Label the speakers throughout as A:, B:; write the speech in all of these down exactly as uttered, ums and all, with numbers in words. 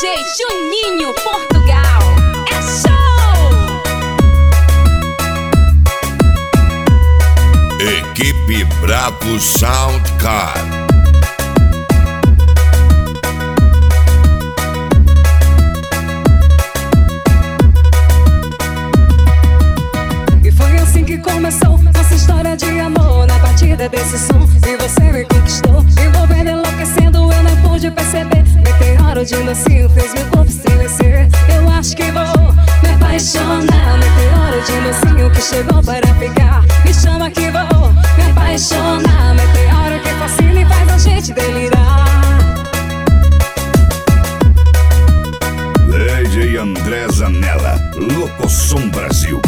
A: J Juninho Portugal. É show!
B: Equipe Bravo Soundcard.
C: Começou nossa história de amor na batida desse som. E você me conquistou, envolvendo, enlouquecendo. Eu não pude perceber. Meteoro de mocinho fez meu corpo estremecer. Eu acho que vou me apaixonar. Meteoro de mocinho que chegou para ficar. Me chama que vou me apaixonar. Meteoro que fascina e faz a gente delirar.
D: D J André Zanella, Locosom Brasil.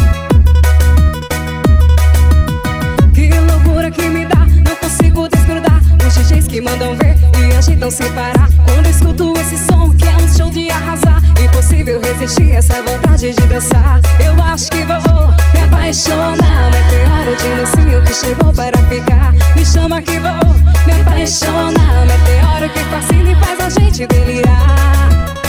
C: Que me dá, não consigo desgrudar. Os D Js que mandam ver e agitam sem parar. Quando escuto esse som que é um show de arrasar, impossível resistir essa vontade de dançar. Eu acho que vou me apaixonar. Meteoro de mocinho que chegou para ficar. Me chama que vou me apaixonar. Meteoro que fascina e faz a gente delirar.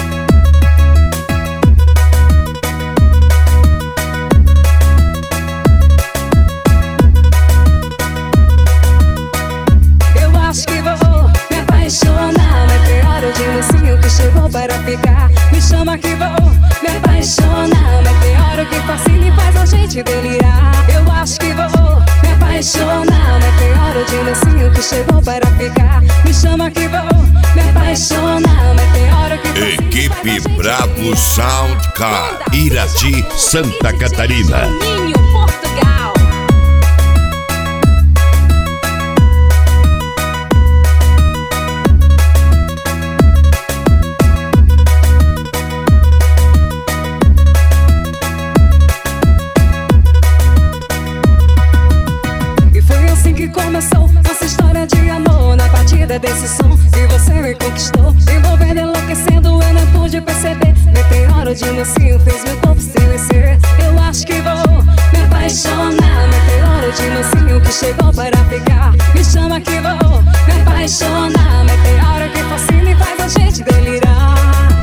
C: Chegou para ficar, me chama que vou me apaixonar. Meteoro que fascina e faz a gente delirar. Eu acho que vou me apaixonar. Meteoro de mocinho que chegou para ficar. Me chama que vou me apaixonar. Meteoro que fascina.
B: Equipe Bravo Soundcard, Irati, Santa Catarina.
A: Juninho Portugal.
C: Começou nossa história de amor na batida desse som. E você me conquistou, envolvendo, enlouquecendo. Eu não pude perceber. Meteoro de mocinho fez meu corpo estremecer. Eu acho que vou me apaixonar. Meteoro de mocinho que chegou para ficar. Me chama que vou me apaixonar. Meteoro que fascina e faz a gente delirar.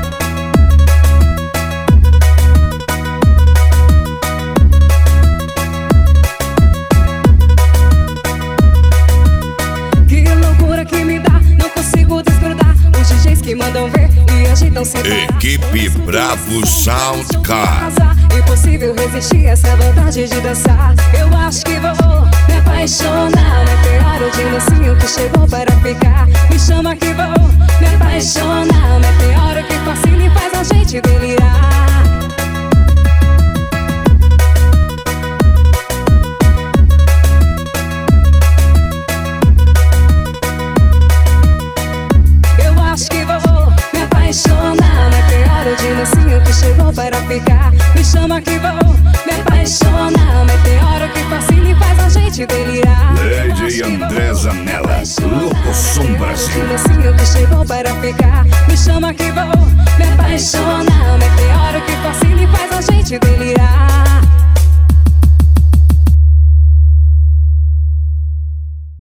C: Que me dá, não consigo desgrudar. Os D Js que mandam ver e agitam sem parar.
B: Equipe Bravo Soundcard.
C: Impossível resistir essa vontade de dançar. Eu acho que vou me apaixonar. Meteoro de mocinho que chegou para ficar. Me chama que vou me apaixonar. Meteoro que fascina e faz a gente delirar. Meteoro de mocinho que chegou para ficar. Me chama que vou me apaixonar. Meteoro que fascina e faz a gente delirar.
D: D J André Zanella, Locosom Brasil.
C: Mocinho que chegou para ficar. Me chama que vou me apaixonar. Meteoro que fascina e faz a gente delirar.